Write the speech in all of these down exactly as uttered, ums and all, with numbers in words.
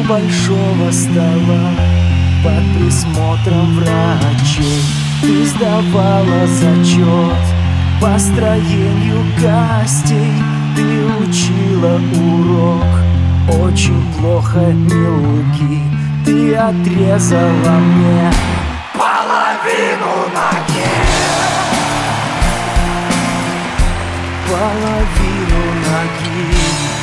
У большого стола под присмотром врачей ты сдавала зачет по строению костей. Ты учила урок очень плохо, мелкий. Ты отрезала мне половину ноги. Половину ноги.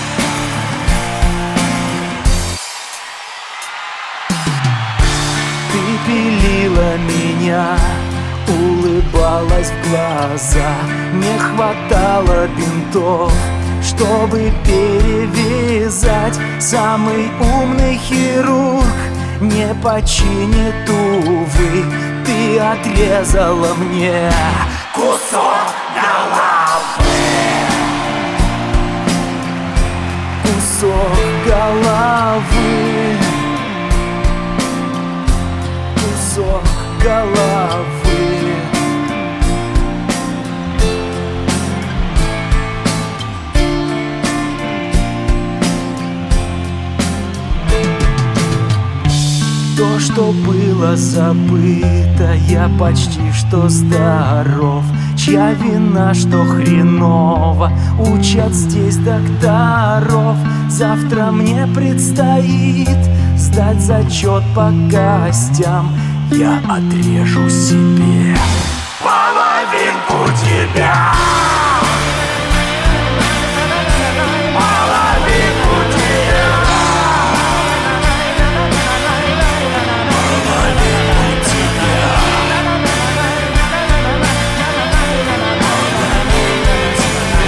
Ты пилила меня, улыбалась в глаза. Не хватало бинтов, чтобы перевязать. Самый умный хирург не починит, увы. Ты отрезала мне кусок головы. Кусок головы. Кусок головы. То, что было забыто, я почти что здоров. Чья вина, что хреново учат здесь докторов. Завтра мне предстоит сдать зачет по костям. Я отрежу себе половинку тебя.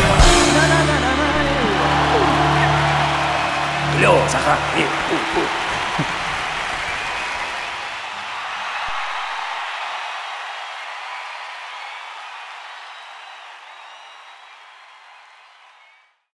Лёва, Захар, и, у, у.